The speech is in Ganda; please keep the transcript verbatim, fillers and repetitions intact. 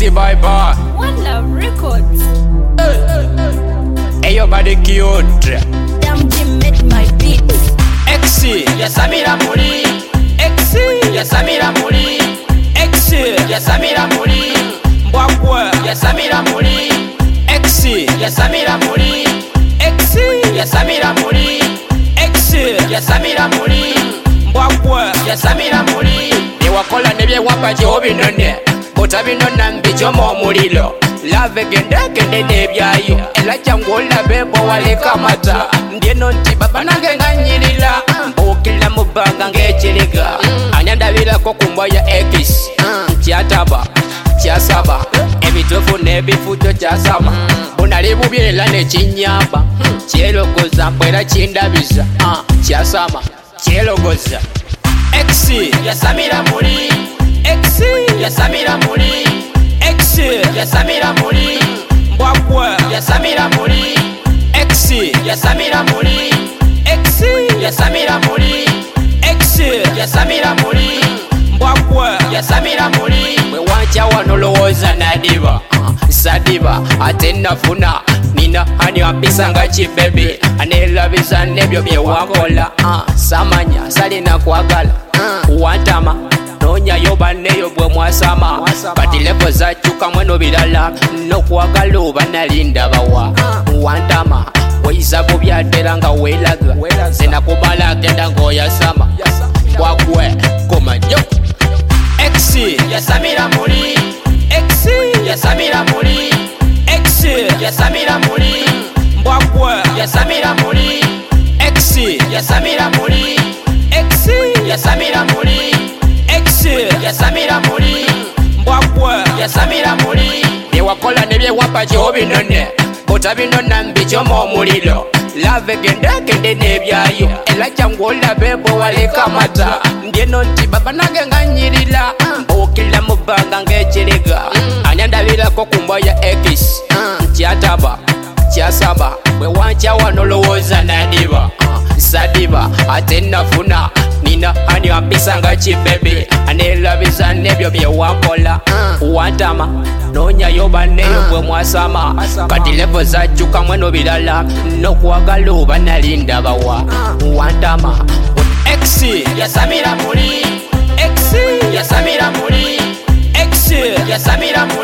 Exy boy boy. One Love Records. Hey, your body cute. Damn Jim made my beats. Exy, ya Samira muri. Exy, ya Samira muri. Exy, ya Samira muri. Mbwakwe, ya Samira muri. Exy, ya Samira muri. Exy, ya Samira muri. Exy, ya Samira muri. Mbwakwe, ya Samira muri. Ewakola nebye wapa jo binone. Bota binona mbijomo mulilo. Lave gende gende nebyayo. Ela changola bebo wale kamata. Ndieno nti baba nange nganyirila. Mbukila mubanga ngechiliga. Anyandabila ko kumba ya X. Chiataba, chiasaba. Ebitofu nebifuto chiasaba. Bunalibu byela ne chinyamba. Chielogoza mpwela chindabiza. Chiasama, chielogoza. Exy, ya Samira muri. Exy, ya Samira muri. Exy, ya Samira muri. Mbwakwe, ya Samira muri. Exy, ya Samira muri. Exy, ya Samira muri. Exy, ya Samira muri. Mbwakwe, ya Samira muri. Mwe wancha wanolowoza nadiba. Sadiba, ate nafuna. Nina hani wapisa nga chibebi. Anelabisa nebyo bye wakola. Samanya, salina kwagala. Wantama, nonya yoba neyo bwe mwasama. Bati lepo za chuka mweno bilala. No kwagala uba nalinda bawa. Wantama, weizabu byatera nga welaga. Zena kubala kenda ngoya sama. Wakwe, komanyo. Exy, ya Samira muri. Exy, ya Samira muri. Exy, ya Samira muri. Mbwakwe, ya Samira muri. Exy, ya Samira muri. Exy, ya Samira muri. Exy, ya Samira muri. Mbwakwe, ya Samira muri. Ewakola nebye wapa jo binone. Bota binona mbijomo mulilo. Lave gende gende nebyayo. Ela changola bebo wale kamata. Ndieno nti baba nange nganyirila. Mbukila mubanga ngechiliga. Anyandabila ko kumba ya X. Chiataba, chiasaba. Mwe wancha wanolowoza nadiba. Sadiba, ate nafuna. Nina hani wapisa nga chibebi. Anelabisa nebyo bye wakola. Wantama, nonya yoba neyo bwe mwasama. Kati lepo za chuka mweno bilala. No kwagala uba nalinda bawa. Wantama, Exy, ya Samira muri. Exy, ya Samira muri. Exy, ya Samira muri.